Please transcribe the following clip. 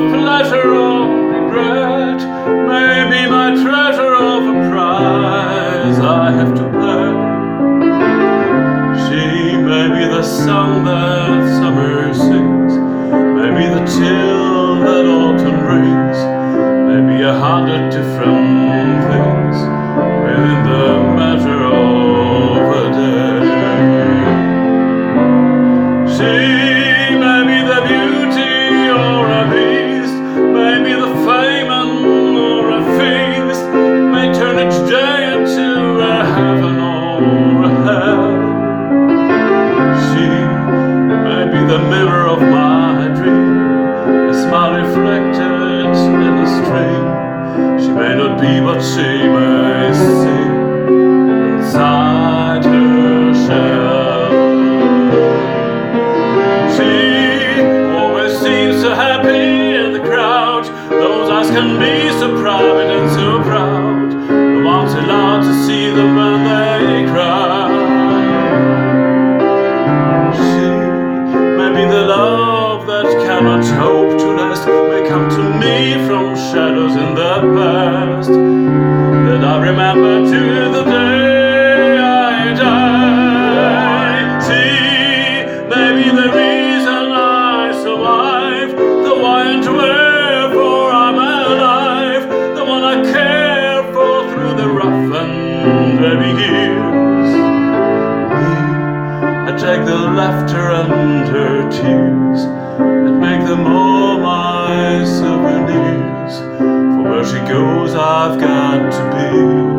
pleasure or regret, maybe my treasure of a prize I have to pay. She may be the song that summer sings, maybe the chill that autumn brings, maybe 100 different things within the measure of a day. She may be the beauty or a beast, maybe the famine or a feast, may turn each day into a heaven or a hell. She may be the mirror of my dream, a smile reflected in a stream. She may not be, but she may sing inside her shell. She always seems so happy in the crowd. Those eyes can be so private and so proud, the ones allowed to see them when they cry. She may be the love that cannot hope to last, may come to me from shadows in the past that I remember to the day I die. She may be the reason I survive, the why and wherefore I'm alive, the one I care for through the rough and heavy years. Me, I take the laughter and her tears and make them all my souvenirs. For where she goes, I've got to be.